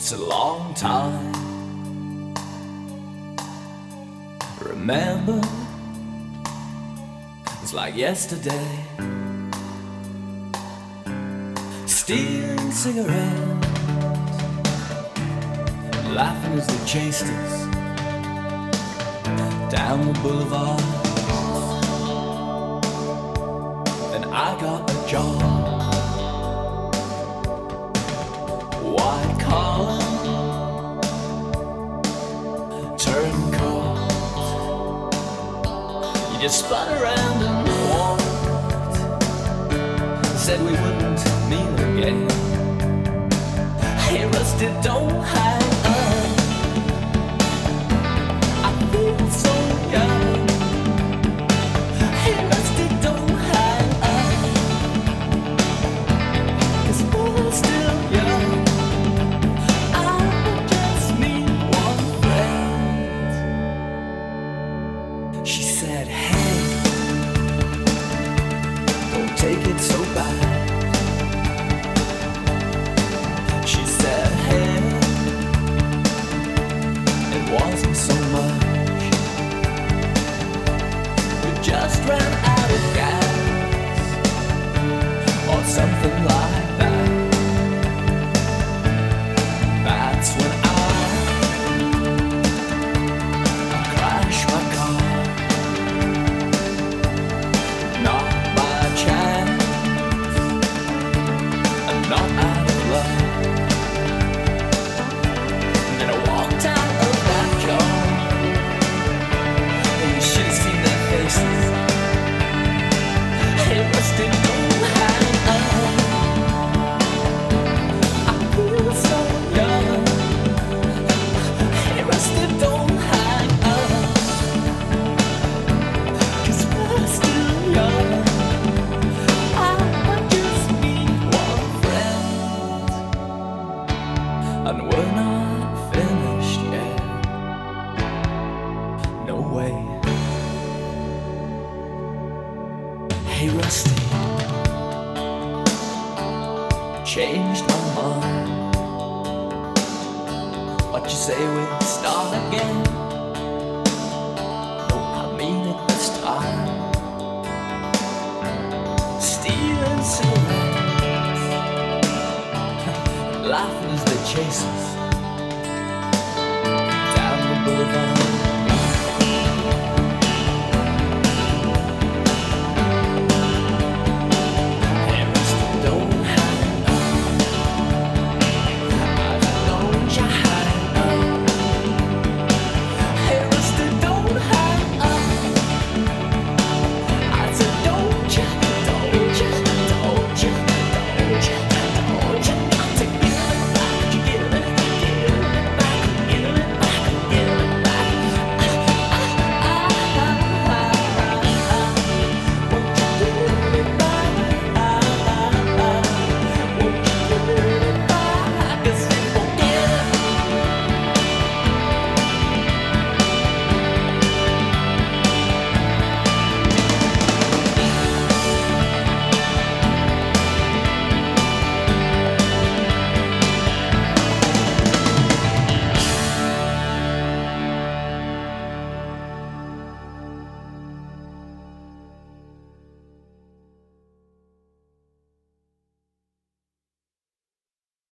It's a long time. Remember, it's like yesterday. Stealing cigarettes, laughing as they chased us down the boulevard. Then I got a job. White collar, turncoat. You just spun around and walked. Said we wouldn't meet again. Hey Rusty, don't hang up. I feel so young. Hey Rusty, don't hang up. 'Cause we're still young. She said, hey, don't take it so bad. She said, hey, it wasn't so much. We just ran out of gas, or something like that. That's when I crashed my car. And we're not finished yet. No way. Hey Rusty, changed my mind. What you say we start again? No, I mean it this time. Stealing cigarettes, laughing as they chase us down the boulevard.